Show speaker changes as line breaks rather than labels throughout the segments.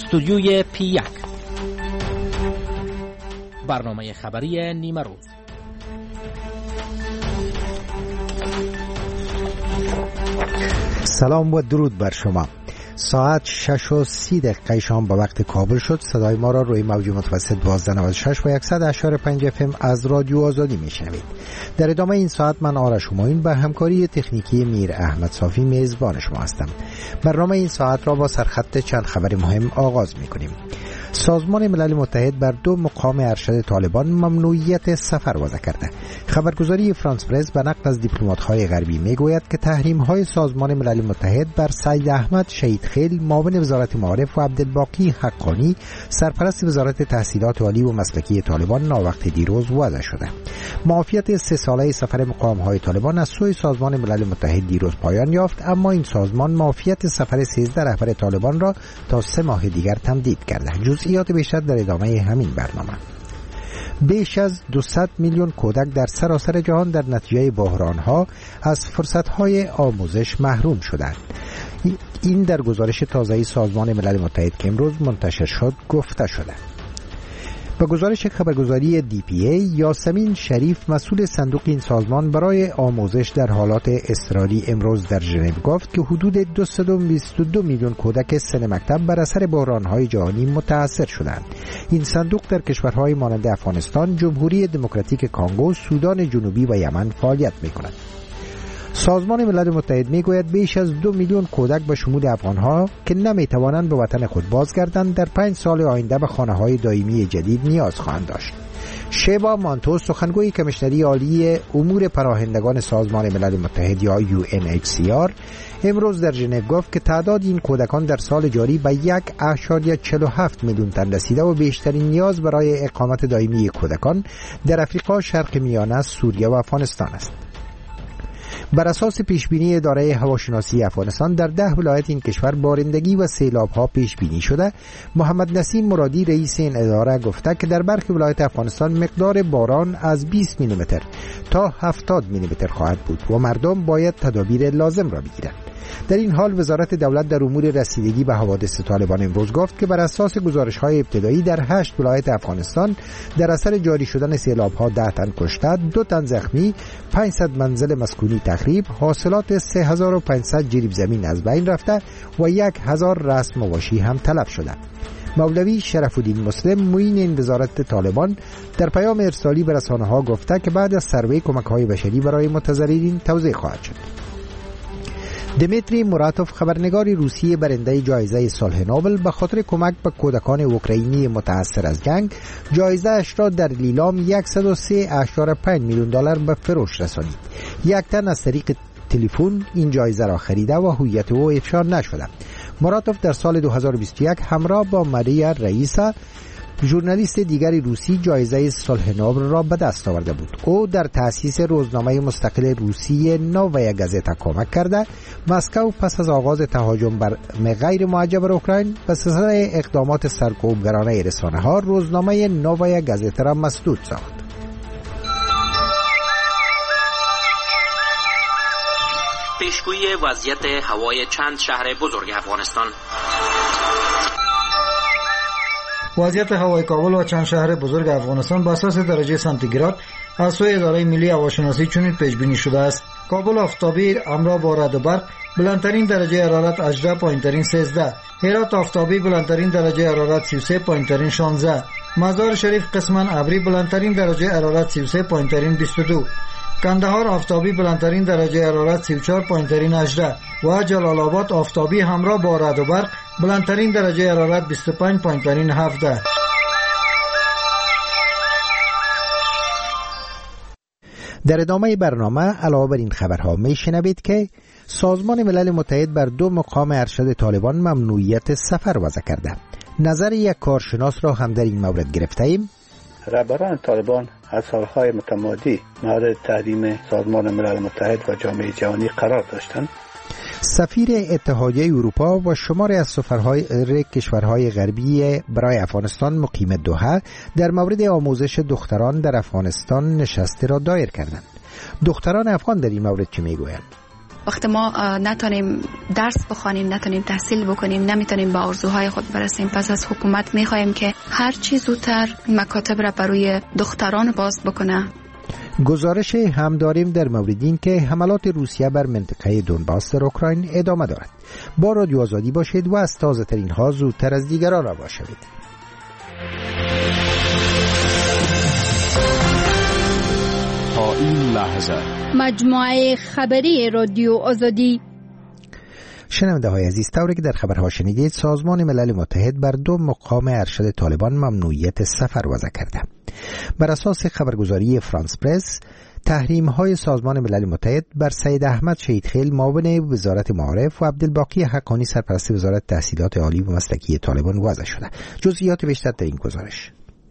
استودیوی P1 برنامه خبری نیمه روز.
سلام و درود بر شما. ساعت 6:30 شام به وقت کابل شد. صدای ما را روی موج متوسط 1296 و 100.5 FM از رادیو آزادی میشنوید. در ادامه این ساعت من آرش همایون به همکاری تکنیکی میر احمد صافی میزبان شما هستم. برنامه این ساعت را با سرخط چند خبر مهم آغاز میکنیم. سازمان ملل متحد بر 2 مقام ارشد طالبان ممنوعیت سفر وضع کرده. خبرگزاری فرانس پرس به نقل از دیپلمات‌های غربی میگوید که تحریم‌های سازمان ملل متحد بر سید احمد شهیدخیل معاون وزارت معارف و عبدالباقی حقانی سرپرست وزارت تحصیلات عالی و مسلکی طالبان ناوقت دیروز وضع شده. معافیت 3 ساله سفر مقام‌های طالبان از سوی سازمان ملل متحد دیروز پایان یافت، اما این سازمان معافیت سفر 13 رهبر طالبان را تا 3 ماه دیگر تمدید کرده. جزئیات بیشتر در ادامه همین برنامه. بیش از 200 میلیون کودک در سراسر جهان در نتیجه بحران‌ها از فرصت‌های آموزش محروم شدند. این در گزارش تازه‌ای سازمان ملل متحد که امروز منتشر شد گفته شده. با گزارش خبرگزاری DPA، یاسمین شریف مسئول صندوق این سازمان برای آموزش در حالات اضطراری امروز در ژنو گفت که حدود 222 میلیون کودک سن مکتب بر اثر بحران‌های جهانی متاثر شدند. این صندوق در کشورهای مانند افغانستان، جمهوری دموکراتیک کانگو، سودان جنوبی و یمن فعالیت می‌کند. سازمان ملل متحد میگوید بیش از 2 میلیون کودک به شمول افغانها که نمیتوانند به وطن خود بازگردند در 5 سال آینده به خانه‌های دائمی جدید نیاز خواهند داشت. شیبا مانتو، سخنگوی کمیشنری عالی امور پناهندگان سازمان ملل متحد یا UNHCR، امروز در ژنو گفت که تعداد این کودکان در سال جاری به 1.47 میلیون تن رسیده و بیشترین نیاز برای اقامت دائمی کودکان در افریقا، شرق میانه، سوریه و افغانستان است. بر اساس پیشبینی اداره هواشناسی افغانستان در 10 ولایت این کشور بارندگی و سیلاب‌ها پیش بینی شده. محمد نسیم مرادی رئیس این اداره گفته که در برخی ولایت افغانستان مقدار باران از 20 میلیمتر تا 70 میلیمتر خواهد بود و مردم باید تدابیر لازم را بگیرند. در این حال وزارت دولت در امور رسیدگی به حوادث طالبان امروز گفت که بر اساس گزارش‌های ابتدایی در 8 ولایت افغانستان در اثر جاری شدن سیلاب‌ها 10 تن کشته، 2 تن زخمی، 500 منزل مسکونی تخریب، حاصلات 3500 جریب زمین از بین رفته و 1000 رأس مواشی هم تلف شده. مولوی شرف الدین مسلم، معین این وزارت طالبان، در پیام ارسالی به رسانه‌ها گفته که بعد از سروی کمک‌های بشری برای متضررین توزیع خواهد شد. دمیتری موراتوف، خبرنگار روسیه برنده جایزه صلح نوبل به خاطر کمک به کودکان اوکراینی متاثر از جنگ، جایزه اش را در لیلام 103.5 میلیون دلار به فروش رسانید. یک تن از طریق تلفن این جایزه را خریده و هویت او افشا نشده. موراتوف در سال 2021 همراه با ماریا رئیسا، ژورنالیست دیگری روسی، جایزه صلح نوبل را به دست آورده بود. او در تأسیس روزنامه مستقل روسی نووایا گازتا کمک کرده. مسکو پس از آغاز تهاجم بر غیر معجب بر اوکراین به سلسله اقدامات سرکوبگرانه رسانه‌ها روزنامه نووایا گازتا را مسدود ساخت.
پیشگویی وضعیت هوای چند شهر بزرگ افغانستان.
وضعیت هوای کابل و چند شهر بزرگ افغانستان به اساس درجه سانتیگراد از سوی اداره ملی هواشناسی چنین پیش بینی شده است: کابل آفتابی همراه با رعد و برق، بلندترین درجه حرارت 18، پایینترین 13. هرات آفتابی، بلندترین درجه حرارت 33، پایینترین 16. مزار شریف قسما ابری، بلندترین درجه حرارت 33، پایینترین 22. کندهار آفتابی، بلندترین درجه حرارت 34، پایینترین 18 و جلال آباد آفتابی همراه با رعد و برق، بلندترین درجه حرارت 25، پایینترین 17.
در ادامه برنامه علاوه بر این خبرها میشنوید که سازمان ملل متحد بر 2 مقام ارشد طالبان ممنوعیت سفر وضع کرده. نظر یک کارشناس را هم در این مورد گرفته ایم.
رهبران طالبان از سالهای متمادی مورد تحریم سازمان ملل متحد و جامعه جهانی قرار داشتند.
سفیر اتحادیه اروپا و شماری از سفرهای کشورهای غربی برای افغانستان مقیم دوحه در مورد آموزش دختران در افغانستان نشستی را دایر کردند. دختران افغان در این مورد چه میگویند؟
وقتی ما نتونیم درس بخوانیم، نتونیم تحصیل بکنیم، نمیتونیم با آرزوهای خود برسیم، پس از حکومت میخوایم که هر چی زودتر مکاتب را برای دختران باز بکنه.
گزارش هم داریم در مورد این که حملات روسیه بر منطقه دونباس در اوکراین ادامه دارد. با رادیو آزادی باشید و از تازه ترین ها زودتر از دیگران آگاه شوید.
تا این لحظه
مجموعه خبری رادیو آزادی.
شنونده های عزیز، طوری که در خبرها شنیدید، سازمان ملل متحد بر 2 مقام ارشد طالبان ممنوعیت سفر وضع کرده. بر اساس خبرگزاری فرانس پرس، تحریم های سازمان ملل متحد بر سید احمد شهیدخیل معاون وزارت معارف و عبدالباقی حقانی سرپرست وزارت تحصیلات عالی و مسلکی طالبان وضع شده. جزئیات بیشتر در این گزارش.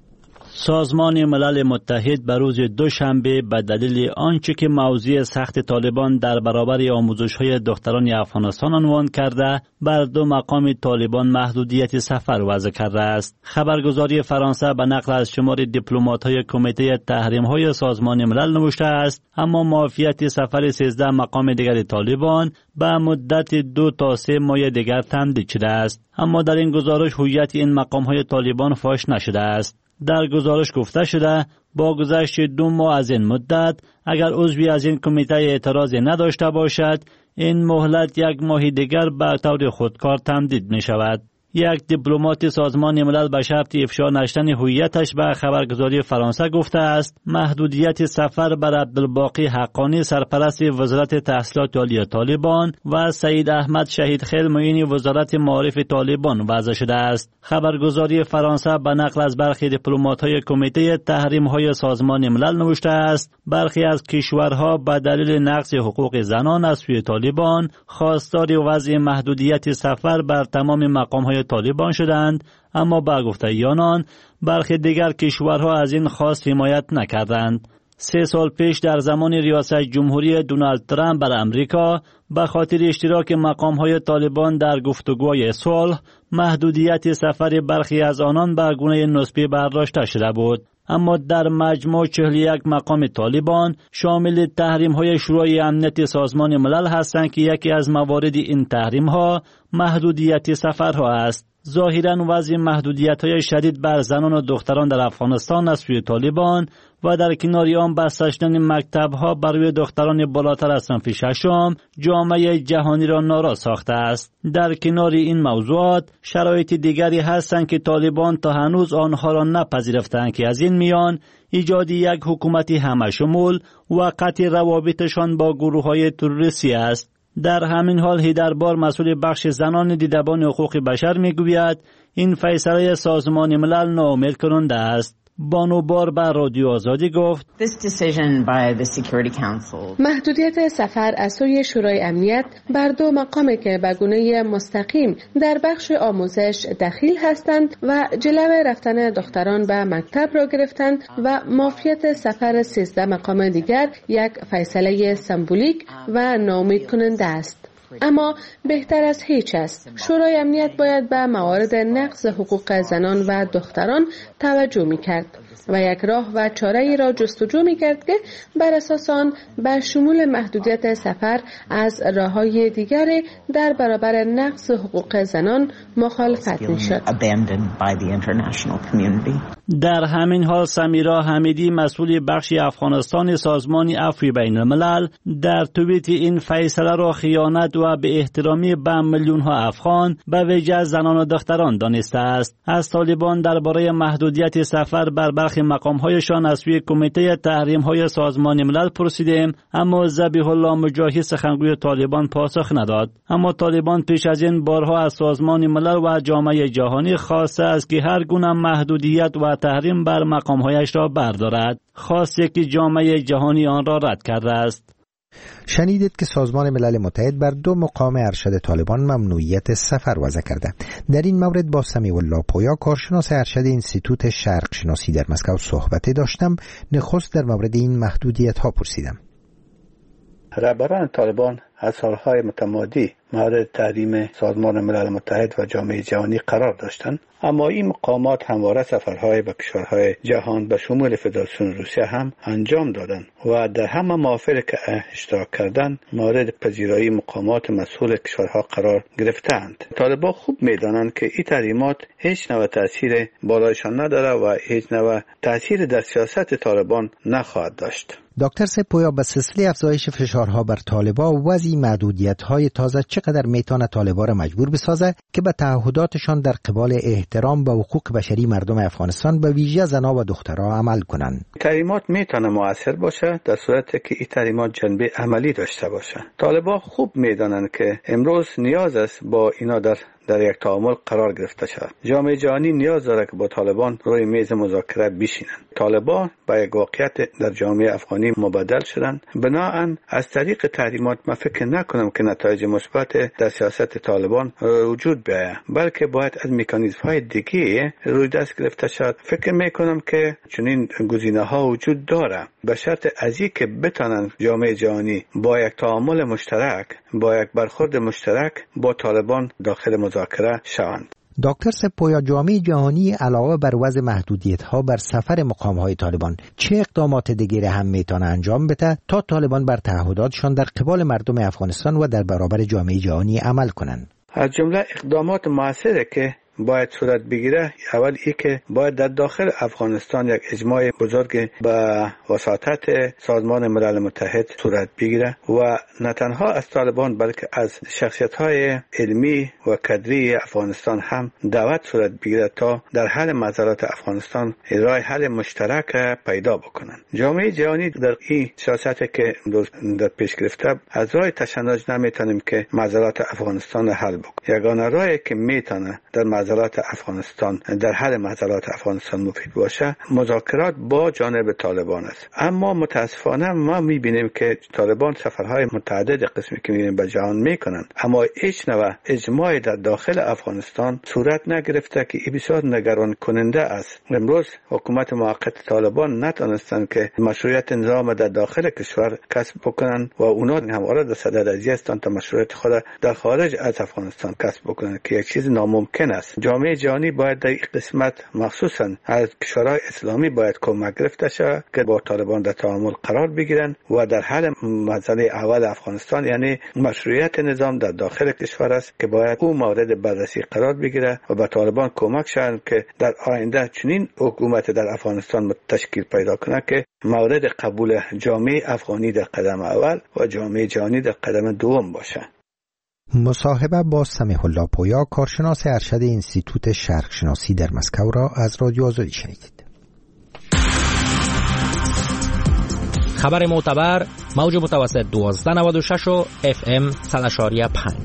سازمان ملل متحد بر روز دوشنبه به دلیل آنچه که موضوع سخت طالبان در برابر آموزش‌های دختران افغانستان عنوان کرده، بر 2 مقام طالبان محدودیت سفر وضع کرده است. خبرگزاری فرانسه به نقل از شمار دیپلمات‌های کمیته تحریم‌های سازمان ملل نوشته است، اما معافیت سفر 13 مقام دیگر طالبان به مدت 2 تا 3 ماه دیگر تمدید شده است. اما در این گزارش هویت این مقام‌های طالبان فاش نشده است. در گزارش گفته شده با گذشت 2 ماه از این مدت اگر عضوی از این کمیته اعتراضی نداشته باشد، این مهلت 1 ماه دیگر به طور خودکار تمدید می شود. یک دیپلمات سازمان ملل به شرط افشا نشدن هویتش به خبرگزاری فرانسه گفته است محدودیت سفر بر عبدالباقی حقانی سرپرست وزارت تحصیلات عالی طالبان و سید احمد شهیدخیل معین وزارت معارف طالبان وضع شده است. خبرگزاری فرانسه به نقل از برخی دیپلمات‌های کمیته تحریم‌های سازمان ملل نوشته است برخی از کشورها به دلیل نقض حقوق زنان از سوی طالبان خواستار وضع محدودیت سفر بر تمام مقام‌های طالبان شدند، اما با گفته آنان برخی دیگر کشورها از این خواست حمایت نکردند. 3 سال پیش در زمان ریاست جمهوری دونالد ترامپ بر امریکا به خاطر اشتراک مقام‌های طالبان در گفتگوهای صلح محدودیت سفر برخی از آنان به گونه نسبی برداشته شده بود. اما در مجموع 41 مقام طالبان شامل تحریم‌های شورای امنیت سازمان ملل هستند که یکی از موارد این تحریم‌ها محدودیت سفرها است. ظاهراً وضع محدودیت‌های شدید بر زنان و دختران در افغانستان از سوی طالبان و در کنار آن بسته شدن مکتب‌ها برای دختران بالاتر از صنف 6 جامعه جهانی را ناراض ساخته است. در کنار این موضوعات شرایط دیگری هستند که طالبان تا هنوز آنها را نپذیرفتند که از این میان ایجاد یک حکومت همه‌شمول و قطع روابطشان با گروه‌های تروریستی است. در همین حال هیدربار مسئول بخش زنان دیدبان حقوق بشر میگوید این فیصله سازمان ملل ناامید کننده است. بانوبار به رادیو آزادی گفت
محدودیت سفر از سوی شورای امنیت بر 2 مقامی که به گونه مستقیم در بخش آموزش دخیل هستند و جلو رفتن دختران به مکتب را گرفتند و معافیت سفر 13 مقام دیگر یک فیصله سمبولیک و ناامید کننده است. اما بهتر از هیچ است. شورای امنیت باید به موارد نقض حقوق زنان و دختران توجه می‌کرد و یک راه و چاره‌ای را جستجو می‌کرد که بر اساس آن به شمول محدودیت سفر از راه‌های دیگر در برابر نقض حقوق زنان مخالفت می‌شد.
در همین حال سمیرا حمیدی مسئول بخش افغانستان سازمان عفو بین الملل در توییت این فیصله را خیانت و به احترامی به میلیون‌ها افغان به ویژه زنان و دختران دانسته است. از طالبان درباره محدودیت سفر بر برخی مقام‌هایشان از سوی کمیته تحریم‌های سازمان ملل پرسیدیم، اما ذبیح الله مجاهد سخنگوی طالبان پاسخ نداد. اما طالبان پیش از این بارها از سازمان ملل و جامعه جهانی خواسته است که هر گونه محدودیت و تحریم بر مقام‌هایش را بردارد، خواسته که جامعه جهانی آن را رد کرده است.
شنیدید که سازمان ملل متحد بر 2 مقام ارشد طالبان ممنوعیت سفر وضع کرده. در این مورد با سمیع الله پویا کارشناس ارشد اینستیتوت شرق شناسی در مسکو صحبت داشتم. نخست در مورد این محدودیت ها پرسیدم.
رهبران طالبان از سالهای متمادی مورد تحریم سازمان ملل متحد و جامعه جهانی قرار داشتند، اما این مقامات همواره سفرهای به کشورهای جهان به شمول فدراسیون روسیه هم انجام دادند و در همه محافل که اشتراک کردند مورد پذیرایی مقامات مسئول کشورها قرار گرفتند. طالبان خوب می‌دانند که این تحریمات هیچ نوع تأثیر بالایشان نداره و هیچ نوع تأثیر در سیاست طالبان نخواهد داشت.
دکتر سپویا، به سلسله افزایش فشارها بر طالبان و وضع محدودیت‌های تازه چقدر میتونه طالبان را مجبور بسازه که به تعهداتشان در قبال احترام به حقوق بشری مردم افغانستان به ویژه زنان و دخترها عمل کنند؟
تحریمات میتونه مؤثر باشه در صورتی که این تحریمات جنبه عملی داشته باشه. طالبان خوب میدانند که امروز نیاز است با اینا در یک تعامل قرار گرفته شود. جامعه جهانی نیاز داره که با طالبان روی میز مذاکره بشینند. طالبان به یک واقعیت در جامعه افغانی مبادل شدند. بنابراین از طریق تحریمات من فکر نکنم که نتایج مثبت در سیاست طالبان وجود بیاید، بلکه باید از مکانیزم‌های دیگه روی دست گرفته شود. فکر میکنم که چنین گزینه‌ها وجود داره، به شرط از اینکه بتوانند جامعه جهانی با یک تعامل مشترک، با یک برخورد مشترک با طالبان داخل مذاکره شوند.
دکتر سپویا، جامعه جهانی علاوه بر وضع محدودیت‌ها بر سفر مقام‌های طالبان چه اقدامات دیگری هم میتونه انجام بده تا طالبان بر تعهداتشان در قبال مردم افغانستان و در برابر جامعه جهانی عمل کنند؟
از جمله اقدامات موثره که باید صورت بگیره، اول ای که باید در داخل افغانستان یک اجماع بزرگ به وساطت سازمان ملل متحد صورت بگیره و نه تنها از طالبان بلکه از شخصیت‌های علمی و کادری افغانستان هم دعوت صورت بگیره تا در حل معضلات افغانستان راه حل مشترک پیدا بکنن. جامعه جهانی در این سیاستی که در پیش گرفته از راه تشنج نمیتونیم که معضلات افغانستان حل بکنه. یگانه راهی که میتونه در معضلات افغانستان در حل معضلات افغانستان مفید باشه مذاکرات با جانب طالبان است. اما متاسفانه ما میبینیم که طالبان سفرهای متعدد قسمی که میبینیم به جهان میکنند، اما هیچ نوع اجماع در داخل افغانستان صورت نگرفته که بسیار نگران کننده است. امروز حکومت موقت طالبان نتونستند که مشروعیت نظام در داخل کشور کسب بکنند و اونا همواره در صدد ازی هستند تا مشروعیت خود در خارج از افغانستان کسب بکنند که یک چیز ناممکن است. جامعه جهانی باید در این قسمت مخصوصا از کشورهای اسلامی باید کمک گرفته شود که با طالبان در تعامل قرار بگیرند و در حل مسئله اول افغانستان یعنی مشروعیت نظام در داخل کشور است که باید او مورد بررسی قرار بگیره و به طالبان کمک شود که در آینده چنین حکومت در افغانستان تشکیل پیدا کنه که مورد قبول جامعه افغانی در قدم اول و جامعه جهانی در قدم دوم باشه.
مصاحبه با سمیح الله پویا، کارشناس ارشد انستیتوت شرقشناسی در مسکو را از رادیو آزادی شنیدید.
خبر معتبر، موج متوسط 1296 و FM 100.5.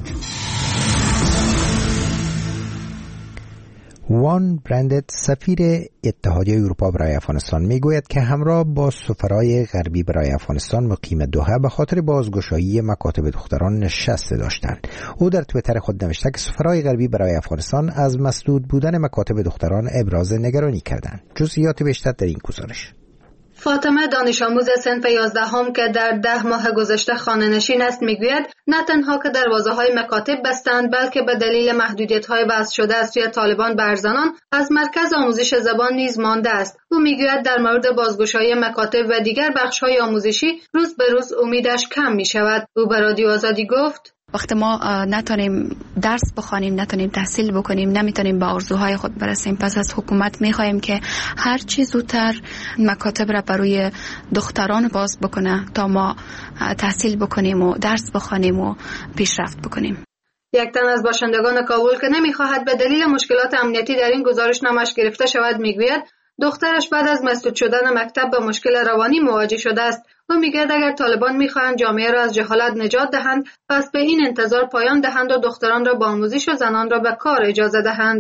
وان برندت، سفیر اتحادیه اروپا برای افغانستان، میگوید که همراه با سفرای غربی برای افغانستان مقیم دوحه به خاطر بازگشایی مکاتب دختران نشست داشتند. او در توییتر خود نوشته که سفرای غربی برای افغانستان از مسدود بودن مکاتب دختران ابراز نگرانی کردند. جزئیات بیشتر در این گزارش.
فاطمه، دانش آموز صنف 11 که در 10 ماه گذشته خانه‌نشین است، میگوید نه تنها که دروازه‌های مکاتب بستند بلکه به دلیل محدودیت‌های وضع شده از سوی طالبان بر زنان از مرکز آموزش زبان نیز مانده است. او میگوید در مورد بازگشایی مکاتب و دیگر بخش‌های آموزشی روز به روز امیدش کم می‌شود. او به رادیو آزادی گفت:
وقتی ما نتونیم درس بخوانیم، نتونیم تحصیل بکنیم، نمیتونیم به آرزوهای خود برسیم، پس از حکومت میخوایم که هر چی زودتر مکاتب را برای دختران باز بکنه تا ما تحصیل بکنیم و درس بخوانیم و پیشرفت بکنیم.
یک تن از باشندگان کابل که نمیخواهد به دلیل مشکلات امنیتی در این گزارشنامه‌اش گرفته شود میگوید دخترش بعد از مسدود شدن مکتب به مشکل روانی مواجه شده است. او میگوید اگر طالبان میخواهند جامعه را از جهالت نجات دهند، پس به این انتظار پایان دهند و دختران را با آموزش و زنان را به کار اجازه دهند.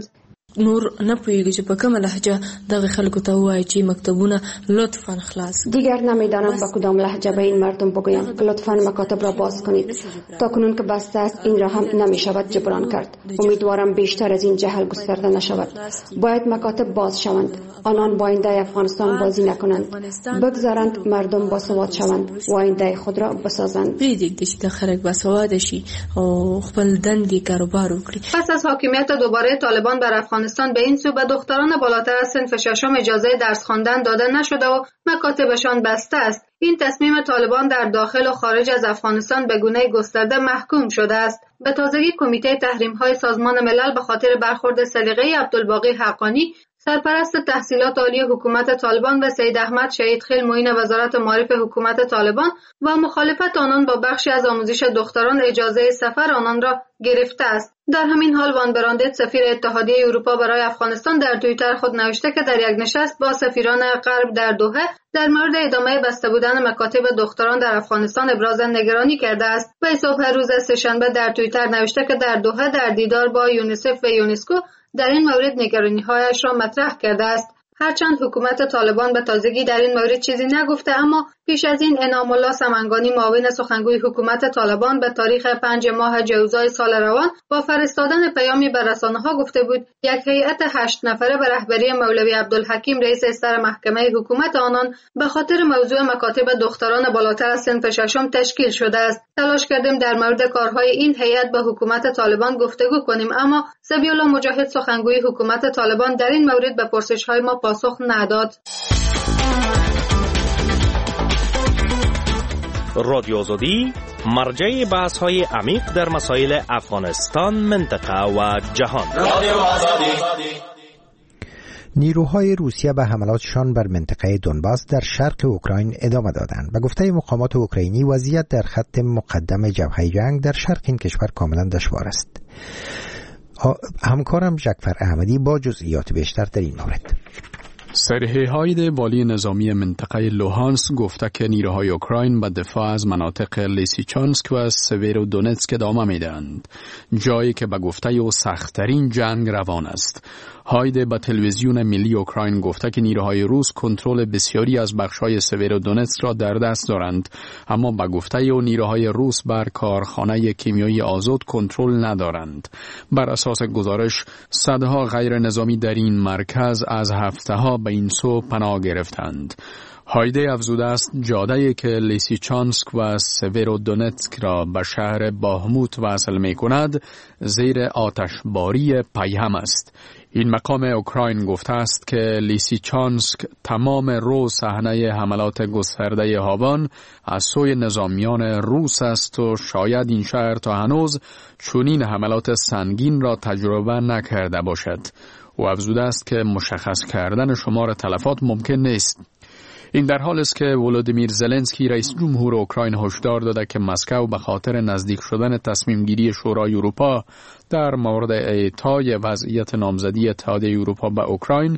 نور نه پوهیږي چې په کومه لهجه دغه خلکو ته وایي چې مکتبونه لطفاً خلاص.
دیگر نمیدانم با کدام لهجه به این مردم بگویم که لطفاً مکاتب را باز کنید. تا کنون که بسته است این را هم نمیشود جبران کرد. امیدوارم بیشتر از این جهل گسترده نشود. باید مکاتب باز شوند. آنان با آینده افغانستان بازی نکنند. بگذارند مردم باسواد شوند و آینده خود را بسازند.
پریږدئ چې د خلک باسواد شي او خپل دندې کاروبار وکړي.
پس از حاکمیت دوباره طالبان بر افغانستان به این سو به دختران بالاتر از صنف ششم اجازه درس خواندن داده نشده و مکاتبشان بسته است. این تصمیم طالبان در داخل و خارج از افغانستان به گونه گسترده محکوم شده است. به تازگی کمیته تحریم‌های سازمان ملل به خاطر برخورد سلیقه‌ای عبدالباقی حقانی سرپرست تحصیلات عالی حکومت طالبان و سید احمد شهیدخیل معین وزارت معارف حکومت طالبان و مخالفت آنان با بخشی از آموزش دختران اجازه سفر آنان را گرفته است. در همین حال وان براندت سفیر اتحادیه اروپا برای افغانستان در توییتر خود نوشته که در یک نشست با سفیران غرب در دوحه در مورد ادامه بسته بودن مکاتب دختران در افغانستان ابراز نگرانی کرده است. و صبح روز سه‌شنبه در توییتر نوشته که در دوحه در دیدار با یونیسف و یونسکو در این مورد نگرانی‌هایش را مطرح کرده است. هرچند حکومت طالبان به تازگی در این مورد چیزی نگفته، اما پیش از این انعام الله سمنگانی معاون سخنگوی حکومت طالبان به تاریخ 5 ماه جوزای سال روان با فرستادن پیامی به رسانه‌ها گفته بود یک هیئت 8 نفره به رهبری مولوی عبدالحکیم رئیس استر محکمه حکومت آنان به خاطر موضوع مکاتب دختران بالاتر از صنف ششم تشکیل شده است. تلاش کردیم در مورد کارهای این هیئت به حکومت طالبان گفتگو کنیم، اما ذبیح الله مجاهد سخنگوی حکومت طالبان در این مورد به پرسش‌های ما پاسخ نداد.
رادیو آزادی مرجع بحث‌های عمیق در مسائل افغانستان، منطقه و جهان. رادیو آزادی.
نیروهای روسیه به حملاتشان بر منطقه دونباس در شرق اوکراین ادامه دادند. به گفته مقامات اوکراینی وضعیت در خط مقدم جبهه جنگ در شرق این کشور کاملا دشوار است. همکارم جعفر احمدی با جزئیات بیشتر در این مورد.
سرهیهای والی نظامی منطقه لوهانسک گفته که نیروهای اوکراین به دفاع از مناطق لیسیچانسک و سویرودونتسک ادامه میدهند، جایی که به گفته او سخت‌ترین جنگ روان است. هایده به تلویزیون ملی اوکراین گفته که نیروهای روس کنترل بسیاری از بخش‌های سویرودونتسک را در دست دارند، اما به گفته او نیروهای روس بر کارخانه کیمیایی آزوت کنترل ندارند. بر اساس گزارش صدها غیر نظامی در این مرکز از هفته‌ها به این سو پناه گرفتند. هایده افزوده است جاده‌ای که لیسیچانسک و سویرودونتسک را به شهر باهموت وصل می‌کند زیر آتشباری پیهم است. این مقام اوکراین گفته است که لیسیچانسک تمام روز صحنه حملات گسترده هاوان از سوی نظامیان روس است و شاید این شهر تا هنوز چنین حملات سنگین را تجربه نکرده باشد. او افزوده است که مشخص کردن شمار تلفات ممکن نیست. این در حال است که ولودیمیر زلنسکی رئیس جمهور اوکراین هشدار داده که مسکو به خاطر نزدیک شدن تصمیم گیری شورای اروپا در مورد اعطای وضعیت نامزدی اتحادیه اروپا به اوکراین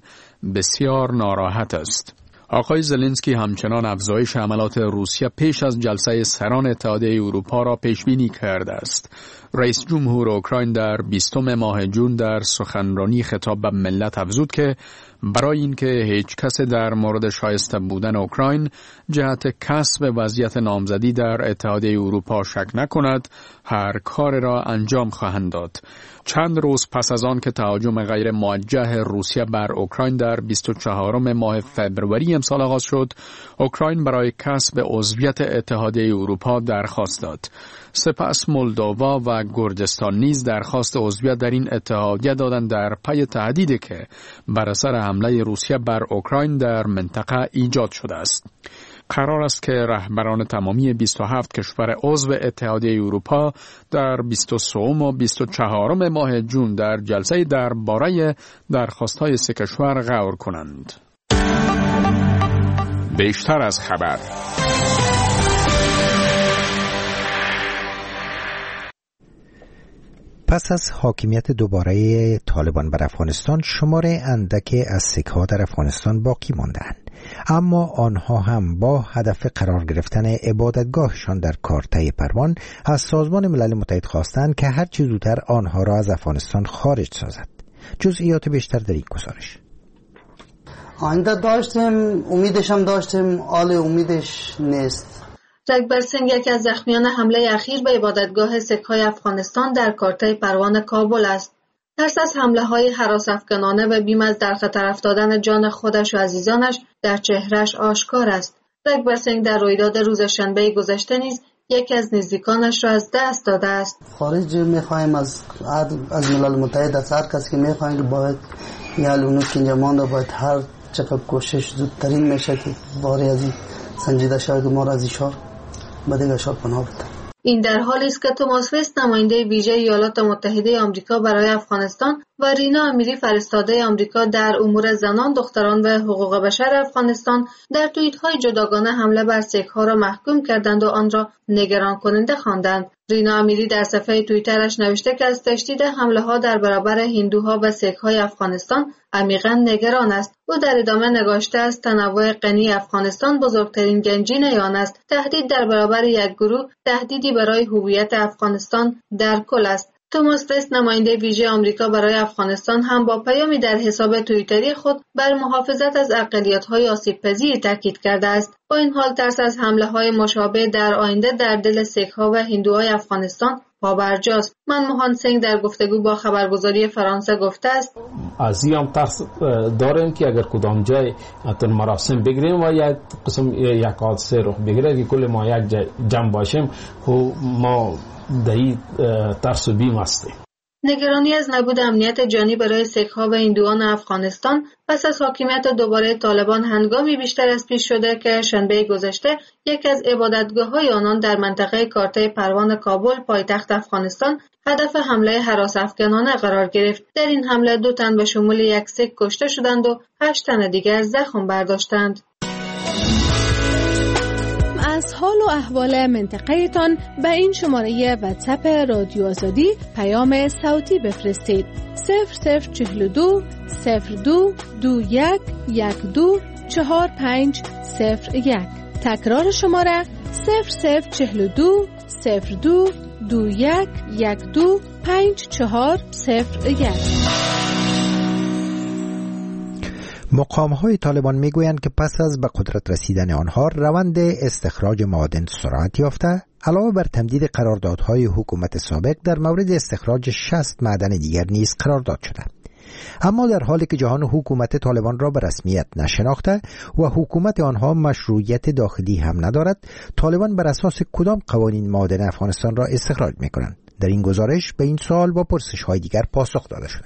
بسیار ناراحت است. آقای زلنسکی همچنان افزایش حملات روسیه پیش از جلسه سران اتحادیه اروپا را پیش بینی کرده است. رئیس جمهور اوکراین در 20 ماه جون در سخنرانی خطاب به ملت افزود که برای اینکه هیچ کس در مورد شایسته بودن اوکراین جهت کسب وضعیت نامزدی در اتحادیه اروپا شک نکند، هر کار را انجام خواهند داد. چند روز پس از آن که تهاجم غیر موجه روسیه بر اوکراین در 24 ماه فوریه امسال آغاز شد، اوکراین برای کسب عضویت اتحادیه اروپا درخواست داد. سپس مولدووا و گرجستان نیز درخواست عضویت در این اتحادیه دادند در پی تهدیدی که بر اثر حمله روسیه بر اوکراین در منطقه ایجاد شده است. قرار است که رهبران تمامی 27 کشور عضو اتحادیه اروپا در 23 و 24 ماه جون در جلسه درباره درخواست‌های سه کشور غور کنند. بیشتر از خبر.
پس از حاکمیت دوباره طالبان بر افغانستان، شمار اندکی از سکه‌ها در افغانستان باقی ماندند، اما آنها هم با هدف قرار گرفتن عبادتگاهشان در کارتای پروان از سازمان ملل متحد خواستند که هر چه زودتر آنها را از افغانستان خارج سازد. جزئیات بیشتر در این گزارش.
آینده داشتیم، امیدش هم داشتیم، حال امیدش نیست.
رگبر سنگ یکی از زخمیان حمله اخیر به عبادتگاه سیک‌های افغانستان در کارته پروان کابل است. ترس از حمله‌های هراس‌افکنانه و بیم از در خطر افتادن جان خودش و عزیزانش در چهرهش آشکار است. رگبر سنگ در رویداد روز شنبه گذشته نیز یکی از نزدیکانش را از دست داده است.
خارج می‌خوایم از ملل متحد، از هر کسی که می‌خوایم که باید یالونو که اینجا مانده باید هر چقدر کوشش زودترین میشه که باری از این سنجیده شود و ما را از این شهر به دیگر شهر پناه بده.
این در حالی است که توماس وست نماینده ویژه ایالات متحده آمریکا برای افغانستان و رینا امیری فرستاده آمریکا در امور زنان، دختران و حقوق بشر افغانستان در توییت‌های جداگانه حمله بر سیک‌ها را محکوم کردند و آن را نگران کننده خواندند. رینا امیری در صفحه توییترش نوشته که از تشدید حمله‌ها در برابر هندوها و سیک‌های افغانستان عمیقاً نگران است. او در ادامه نگاشته است تنوع غنی افغانستان بزرگترین گنجینه آن است. تهدید در برابر یک گروه تهدیدی برای هویت افغانستان در کل است. توماس وست نماینده ویژه آمریکا برای افغانستان هم با پیامی در حساب توییتری خود بر محافظت از اقلیت‌های آسیب‌پذیر تاکید کرده است. با این حال ترس از حمله‌های مشابه در آینده در دل سیک‌ها و هندوهای افغانستان پابرجاست. منموهان سنگ در گفتگو با خبرگزاری فرانسه گفته است
از این هم ترس داریم که اگر کدام جای مراسم بگیریم و یک قسم یک حادثه رخ بگیره که کل ما یک جمع باشیم و ما در این ترس و بیم هستیم.
نگرانی از نبود امنیت جانی برای سیک‌ها و هندوان افغانستان پس از حاکمیت دوباره طالبان هنگامی بیشتر از پیش شده که شنبه گذشته یکی از عبادتگاه‌های آنان در منطقه کارته پروان کابل پایتخت افغانستان هدف حمله هراس‌افکنانه قرار گرفت. در این حمله 2 تن به شمول یک سیک کشته شدند و 8 تن دیگر زخم برداشتند.
از حال و احوال منطقه تان به این شماره واتساپ رادیو آزادی پیام صوتی بفرستید. 0042 02 21 12 4501. تکرار شماره 0042 02 21 12 5401.
مقام‌های طالبان میگویند که پس از به قدرت رسیدن آنها روند استخراج معادن سرعت یافته، علاوه بر تمدید قراردادهای حکومت سابق در مورد استخراج 60 معدن دیگر نیز قرارداد شده. اما در حالی که جهان حکومت طالبان را به رسمیت نشناخته و حکومت آنها مشروعیت داخلی هم ندارد، طالبان بر اساس کدام قوانین معادن افغانستان را استخراج می‌کنند؟ در این گزارش به این سوال با پرسش‌های دیگر پاسخ داده شده.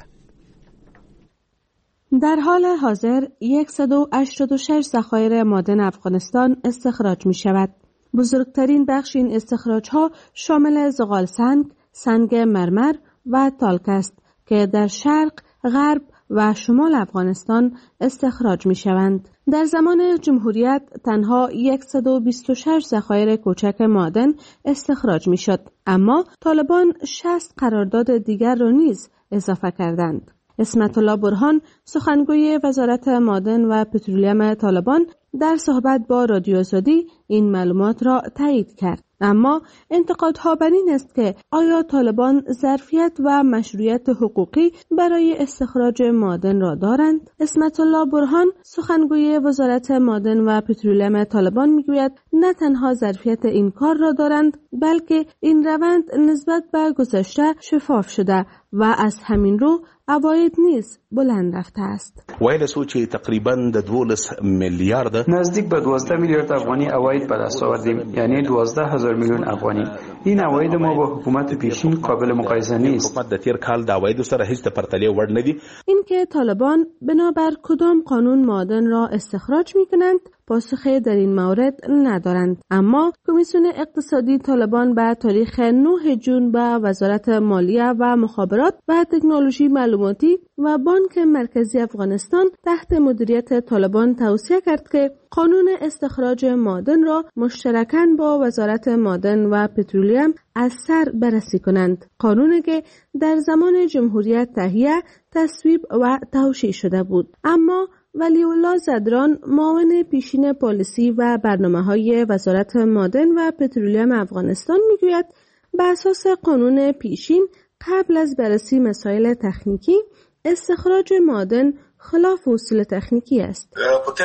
در حال حاضر 186 ذخایر معدن افغانستان استخراج می شود. بزرگترین بخش این استخراج ها شامل زغال سنگ، سنگ مرمر و تالک است که در شرق، غرب و شمال افغانستان استخراج می شوند. در زمان جمهوریت تنها 126 ذخایر کوچک معدن استخراج می شد، اما طالبان 60 قرارداد دیگر را نیز اضافه کردند. اسمت الله برهان، سخنگوی وزارت معدن و پترولیم طالبان، در صحبت با رادیو آزادی این معلومات را تایید کرد. اما انتقادها بر این است که آیا طالبان ظرفیت و مشروعیت حقوقی برای استخراج معدن را دارند؟ اسمت الله برهان، سخنگوی وزارت معدن و پترولیم طالبان، میگوید نه تنها ظرفیت این کار را دارند، بلکه این روند نسبت به گذشته شفاف شده و از همین رو عواید نیز بلند رفته است.
ویل سوچی تقریبا 12 میلیارد
نزدیک به 12 میلیارد افغانی عواید به دست آوردیم، یعنی 12,000 میلیون افغانی. این عواید ما با حکومت پیشین قابل مقایسه نیست.
حکومت د تیر کال د عوایدو سره هیڅ پرتله وړ نه دي.
اینکه طالبان بنابر کدام قانون معادن را استخراج می‌کنند پاسخی در این مورد ندارند، اما کمیسیون اقتصادی طالبان به تاریخ 9 جون به وزارت مالیه و مخابرات و تکنولوژی معلوماتی و بانک مرکزی افغانستان تحت مدیریت طالبان توصیه کرد که قانون استخراج معادن را مشترکاً با وزارت معدن و پترولیم از سر بررسی کنند. قانونی که در زمان جمهوریت تهیه، تصویب و توشیح شده بود. اما ولی الله زدران، معاون پیشین پالیسی و برنامه‌های وزارت معدن و پترولیم افغانستان، میگوید به اساس قانون پیشین قبل از بررسی مسائل تکنیکی استخراج معادن خلاف اصول تکنیکی است.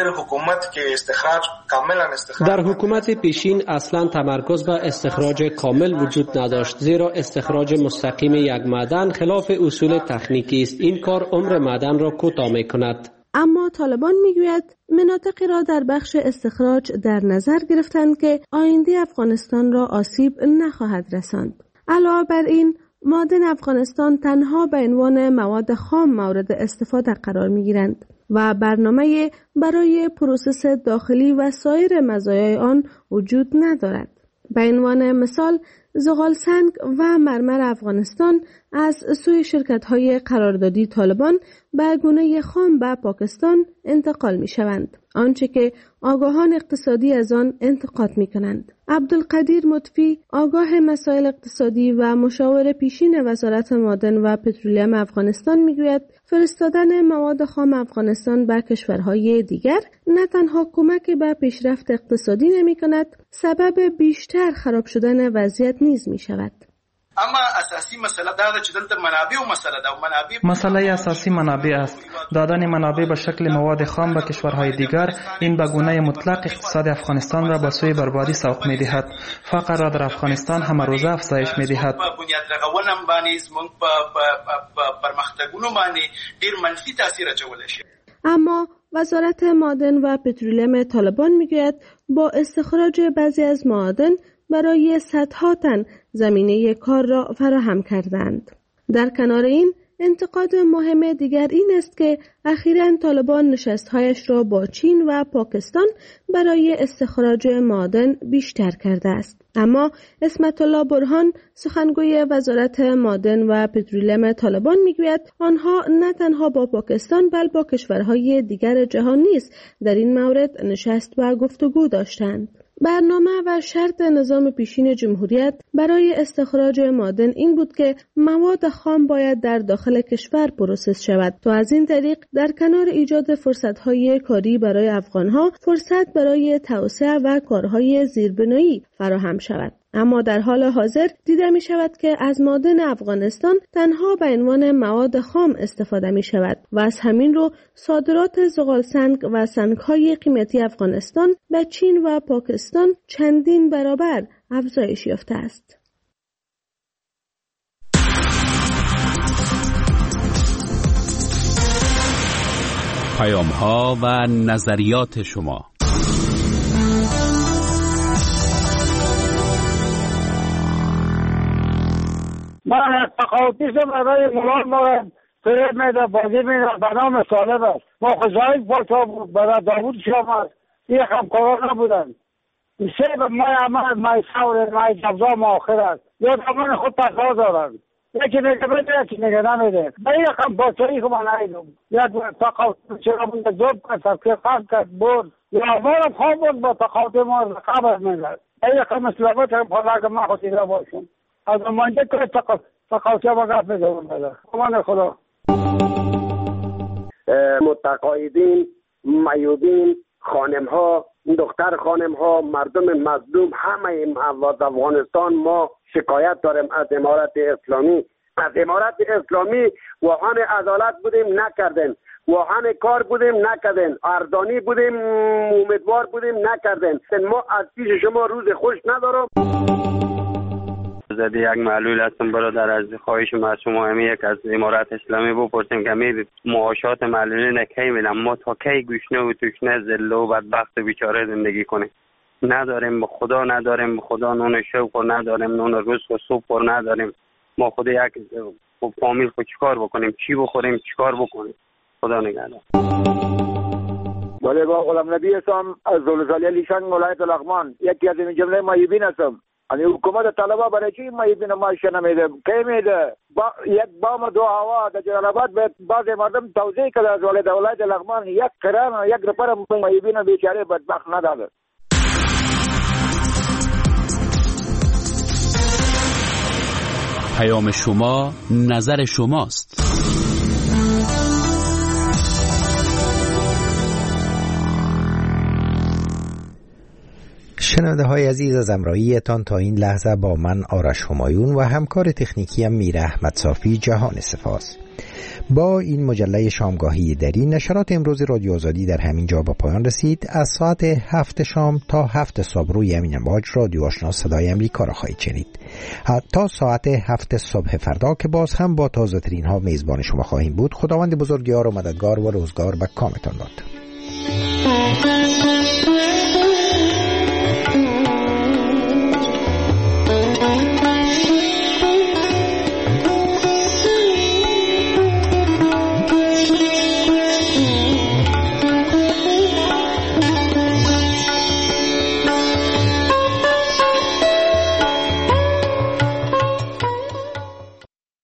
در حکومت پیشین اصلا تمرکز به استخراج کامل وجود نداشت، زیرا استخراج مستقیم یک معدن خلاف اصول تکنیکی است. این کار عمر معدن را کوتاه می‌کند.
اما طالبان میگوید مناطقی را در بخش استخراج در نظر گرفتند که آینده افغانستان را آسیب نخواهد رساند. علاوه بر این، معادن افغانستان تنها به عنوان مواد خام مورد استفاده قرار می‌گیرند و برنامه برای پروسس داخلی و سایر مزایای آن وجود ندارد. به عنوان مثال، زغال سنگ و مرمر افغانستان از سوی شرکت‌های قراردادی طالبان به گونه خام به پاکستان انتقال می‌شوند، آنچه که آگاهان اقتصادی از آن انتقاد می‌کنند. عبدالقدیر مطفی، آگاه مسائل اقتصادی و مشاور پیشین وزارت معادن و پترولیم افغانستان می‌گوید فرستادن مواد خام افغانستان به کشورهای دیگر نه تنها کمک به پیشرفت اقتصادی نمی‌کند، سبب بیشتر خراب شدن وضعیت نیز می‌شود.
اما اساسی مسئله دا چې دلته منابع او مسئله اساسی منابع است. دادن منابع به شکل مواد خام به کشورهای دیگر این به گونه مطلق اقتصاد افغانستان را به سوی بربادی سوق می‌دهد. فقر را در افغانستان همه روزه افزایش می‌دهد. بنیاد رغونم باندې زموږ په پرمختګونو باندې ډیر منفي تاثیر اچولی شي.
اما وزارت معادن و پترولیم طالبان میگوید با استخراج بعضی از معادن برای صدها تن زمینه کار را فراهم کردند. در کنار این، انتقاد مهم دیگر این است که اخیراً طالبان نشست‌هایش را با چین و پاکستان برای استخراج معادن بیشتر کرده است. اما اسمت الله برهان، سخنگوی وزارت معادن و پترولیم طالبان میگوید آنها نه تنها با پاکستان بلکه با کشورهای دیگر جهان نیز در این مورد نشست و گفتگو داشتند. برنامه و شرط نظام پیشین جمهوریت برای استخراج معادن این بود که مواد خام باید در داخل کشور پروسس شود تا از این طریق در کنار ایجاد فرصت‌های کاری برای افغان‌ها، فرصت برای توسعه و کارهای زیربنایی فراهم شود. اما در حال حاضر دیده می شود که از معادن افغانستان تنها به عنوان مواد خام استفاده می شود و از همین رو صادرات زغال سنگ و سنگ‌های قیمتی افغانستان به چین و پاکستان چندین برابر افزایش یافته است.
پیام‌ها و نظریات شما.
من از تقاطیشم برای مولان مورد فریب میده بازی میده به نام سالب است. ما خزایل پالتا بود برای داوود شام است. یک همکاران نبودن. سه به مای عمل مای سور مای جبزا ما آخر است. یا دامن خود پسا دارن. یکی میگه بده یکی میگه نمیده. به یک همکاری که من نایدم. یک تقاطی چرا بوده دوب کرد سبکه قرد کرد برد. یا مارم خواب بود با تقاطی ما رقابت میده. یک همسلبت هم پالاک ما خودی را باشم. از مانده که تقاطی با گفت میدونم بده. امان خدا.
متقاعدین، میوبین، خانم ها، دختر خانم ها، مردم مظلوم همه افغانستان ما شکایت داریم از امارت اسلامی. از امارت اسلامی واهان عدالت بودیم نکردن، واهان کار بودیم نکردن، اردانی بودیم امیدوار بودیم نکردن. ما از پیش شما روز خوش ندارم.
زده یک معلول هستم برادر، از خواهش ما شما همی یک از امارت اسلامی بپرسیم که می معاشات معلولی نکی میدم، ما تا کی گوشنه و توشنه ذله و بدبخت و بیچاره زندگی کنیم؟ نداریم به خدا، نداریم به خدا نون شوق و نداریم نون روز و صبح و نداریم. ما خود یک فامیل خود چیکار بکنیم؟ چی بخوریم؟ چیکار بکنیم؟ خدا نگهدار.
بله با غلام نبی هستم از زلزله لیشان ولایت لغمان، یکی از این جمله مایبین هستم. یعنی حکومت طالبا برای چی مایبین ماش نمیده؟ کی میده؟ یک بام دو هوا در جلال آباد به بعض مردم توزیع کرده از ولایت لغمان، یک کران یک رپر مایبین بیچاره بدبخت نداده.
پیام شما نظر شماست.
شنونده های عزیز، از همراهیتان تا این لحظه با من آرش همایون و همکار تکنیکی میر احمد صافی جهان سپاس. با این مجله شامگاهی دری نشرات امروز رادیو آزادی در همین جا با پایان رسید. از ساعت 7 شام تا 7 صبح روی همین امواج رادیو آشنا صدای امریکا را خواهید شنید. تا ساعت 7 صبح فردا که باز هم با تازه ترین ها میزبان شما خواهیم بود. خداوند بزرگوار و مددگار و روزگار به کامتان باد.